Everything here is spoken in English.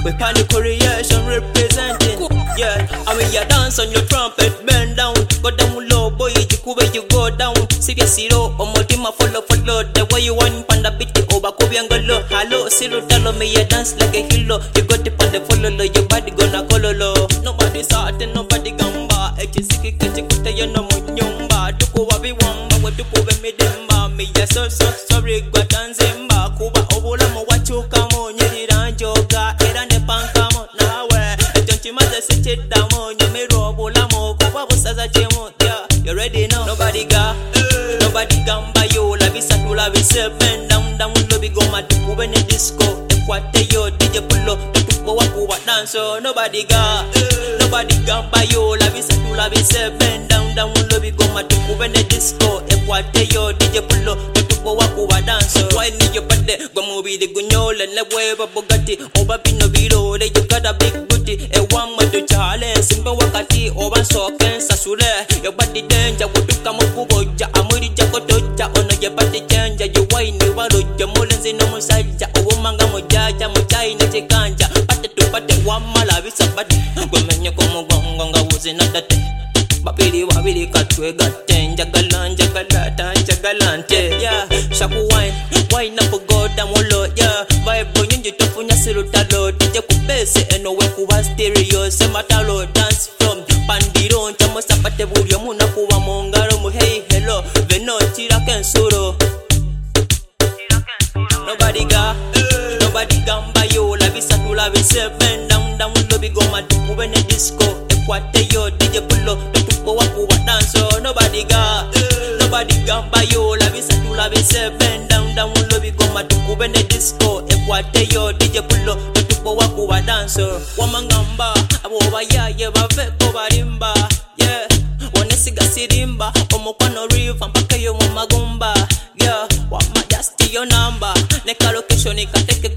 We panic creation representing. Yeah, I mean you dance on your trumpet, bend down, go down low, boy, where you go down. Serious zero, or multima follow the way you want, panda bitty over Kobiangolo. Hello, zero, tell me you dance like a hero. You got the panda follow, your body gonna color. Nobody saw it, nobody gamba. Ejisiki kachikuta, you know, Munyumba. Tuku wabi wamba, what to pove me demba. Me, yes, so sorry, Guatanzimba. Kuba Obola, Mowachu, come on, Yediranjoga, Erane Pankamo, now where? Don't you mother sit it down on your mirror, Bolamo, Kuba was as a gemo, yeah, you ready now? Nobody got by you, la visa to la visa, bend down, lobby go mad, when a disco, and what they yo, DJ Pulo, to go up, dance, so nobody got by you, la visa to la visa, bend down, lobby go mad, when a disco, and what they yo, DJ Pulo, to go up, dance, so why need your body, go movie the gunyol and the wave of Bugatti, over Pinobilo, they you got a big booty, and one more to Charlie, Simba Wakati, over Soken, Sasule, your body danger, what to come up, Amuri Jacotoja, on your body change, you wine, you are your molens in no Saja, or Manga Mojaja, Mojai, Natikanja, Pate to Pate, one malavi somebody, women you come on, was another day. Papiri wabili katwe gaten, jagalante, yeah, shaku wine up go down wolo, yeah, vibe nyinji tofunya silutalo, DJ kupese eno wekuwa stereo, sematalo dance from Pandiro, chamo sapate burio muna kuwa mongaro mu hey hello, veno chira kensuro. Nobody gamba yo, la visa to la visa, bend down, lobby go mad, move in a disco, equate yo, DJ Pulo, Waku dance, so nobody gamba yo, la visa to la visa, bend down, lobby go mad, move in a disco, equate yo, DJ Pulo, Waku dance, so Wamangamba, Awa ya, Baveko Barimba, yeah, Wanesiga Sirimba, Omokano River, Pakayo Magumba, yeah, Wama just your number, Neka location, take